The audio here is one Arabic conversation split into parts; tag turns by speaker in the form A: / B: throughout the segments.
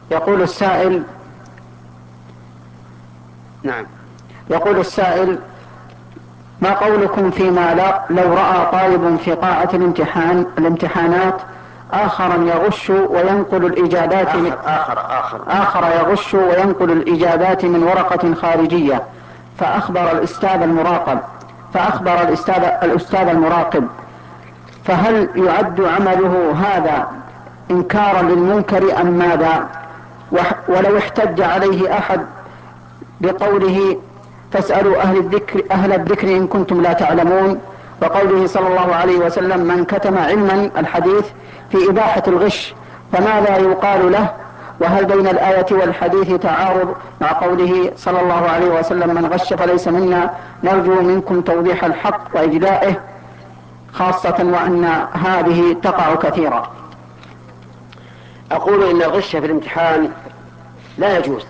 A: يقول السائل
B: نعم.
A: يقول السائل: ما قولكم فيما لو رأى طالب في قاعة الامتحانات آخر يغش وينقل الإجابات من ورقة خارجية، فأخبر الأستاذ المراقب، فهل يعد عمله هذا إنكارا للمنكر أم ماذا؟ ولو احتج عليه أحد بقوله: فاسألوا أهل الذكر إن كنتم لا تعلمون، وقوله صلى الله عليه وسلم: من كتم علما، الحديث في إباحة الغش، فماذا يقال له؟ وهل بين الآية والحديث تعارض مع قوله صلى الله عليه وسلم: من غش فليس منا، نرجو منكم توضيح الحق وإجلائه، خاصة وأن هذه تقع كثيرا؟
B: أقول إن الغش في الامتحان لا يجوز،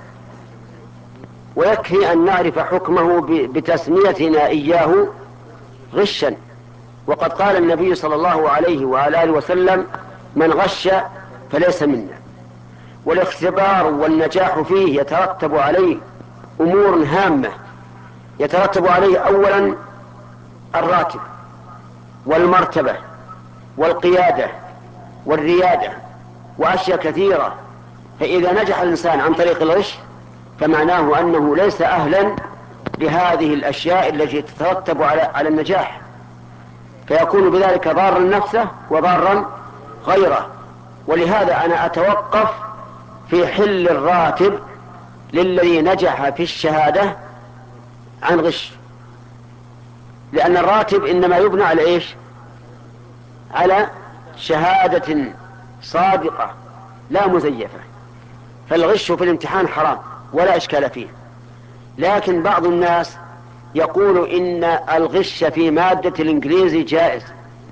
B: ويكفي أن نعرف حكمه بتسميتنا إياه غشا. وقد قال النبي صلى الله عليه وآله وسلم: من غش فليس منا. والاختبار والنجاح فيه يترتب عليه أمور هامة، يترتب عليه أولا الراتب والمرتبة والقيادة والريادة وأشياء كثيرة. فإذا نجح الإنسان عن طريق الغش فمعناه أنه ليس أهلا لهذه الأشياء التي تترتب على النجاح، فيكون بذلك ضارا نفسه وضارا غيره. ولهذا أنا أتوقف في حل الراتب للذي نجح في الشهادة عن غش، لأن الراتب إنما يبنى على إيش؟ على شهادة صادقة لا مزيفة. فالغش في الامتحان حرام ولا إشكال فيه، لكن بعض الناس يقول إن الغش في مادة الإنجليزي جائز.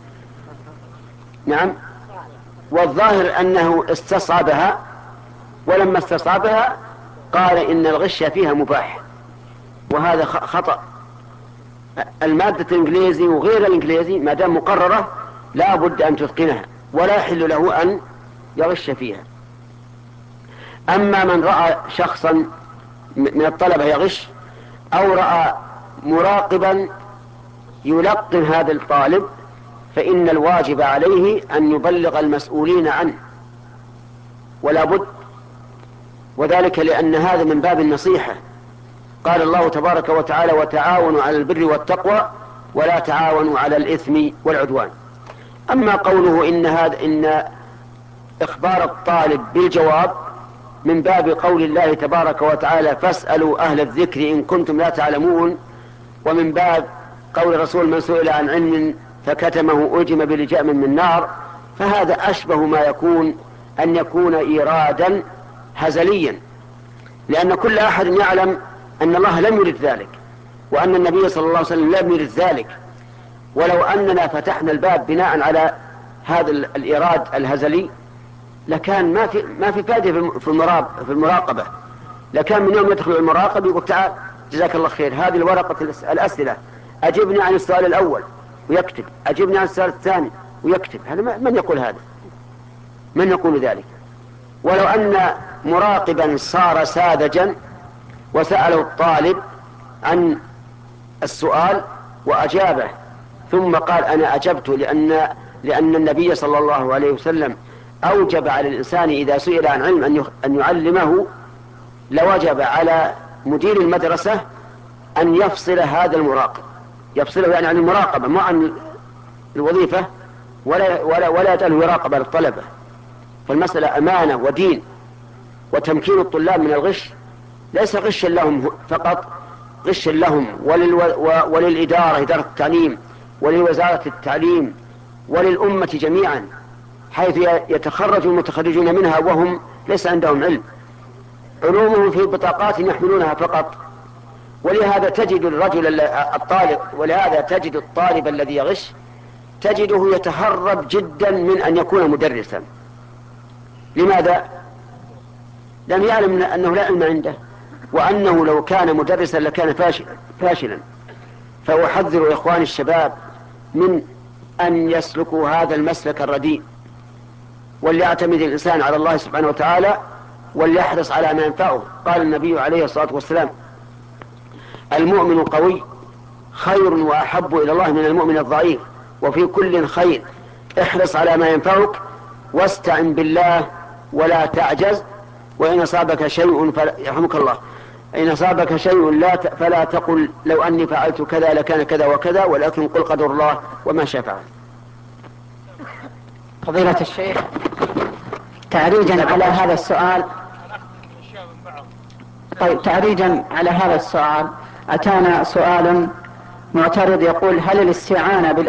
B: نعم، والظاهر أنه استصعبها، ولما استصعبها قال إن الغش فيها مباح، وهذا خطأ. المادة الإنجليزي وغير الإنجليزي ما دام مقررة لا بد أن تتقنها، ولا يحل له أن يغش فيها. أما من رأى شخصا من الطلبة يغش، أو رأى مراقبا يلقن هذا الطالب، فإن الواجب عليه أن يبلغ المسؤولين عنه، ولا بد، وذلك لأن هذا من باب النصيحة. قال الله تبارك وتعالى: وتعاونوا على البر والتقوى ولا تعاونوا على الإثم والعدوان. أما قوله إن إخبار الطالب بالجواب من باب قول الله تبارك وتعالى: فاسألوا أهل الذكر إن كنتم لا تعلمون، ومن باب قول الرسول: من سئل عن علم فكتمه ألجم بلجام من نار، فهذا أشبه ما يكون أن يكون إيرادا هزليا، لأن كل أحد يعلم أن الله لم يرد ذلك، وأن النبي صلى الله عليه وسلم لم يرد ذلك. ولو أننا فتحنا الباب بناء على هذا الإيراد الهزلي لكان ما في فائدة في المراقبة. لكان من يوم يدخل المراقب يقول: تعال جزاك الله خير، هذه الورقة الأسئلة، أجبني عن السؤال الأول ويكتب، أجبني عن السؤال الثاني ويكتب. هذا من يقول هذا؟ من يقول ذلك؟ ولو أن مراقبا صار ساذجا وسأله الطالب عن السؤال وأجابه، ثم قال: أنا أجبت لأن النبي صلى الله عليه وسلم أوجب على الإنسان إذا سئل عن علم أن يعلمه، لوجب على مدير المدرسة أن يفصل هذا المراقب، يفصله يعني عن المراقبة مو عن الوظيفة، ولا يجعله يراقب على الطلبة. فالمسألة أمانة ودين، وتمكين الطلاب من الغش ليس غشا لهم فقط، غشا لهم وللإدارة، إدارة التعليم، ولوزارة التعليم، وللأمة جميعا، حيث يتخرج المتخرجون منها وهم ليس عندهم علم، علومهم في بطاقات يحملونها فقط. ولهذا تجد الطالب الذي يغش تجده يتهرب جدا من أن يكون مدرسا. لماذا؟ لم يعلم أنه لا علم عنده، وأنه لو كان مدرسا لكان فاشلا. فأحذر إخواني الشباب من أن يسلكوا هذا المسلك الرديء، وليعتمد الإنسان على الله سبحانه وتعالى وليحرص على ما ينفعه. قال النبي عليه الصلاة والسلام: المؤمن القوي خير وأحب إلى الله من المؤمن الضعيف، وفي كل خير. احرص على ما ينفعك واستعن بالله ولا تعجز. وإن أصابك شيء يرحمك الله، إن أصابك شيء فلا تقل لو أني فعلت كذا لكان كذا وكذا، ولكن قل قدر الله وما شاء فعل.
A: فضيلة الشيخ، تعريجا على هذا السؤال، طيب تعريجا على هذا السؤال أتانا سؤال معترض يقول: هل الاستعانة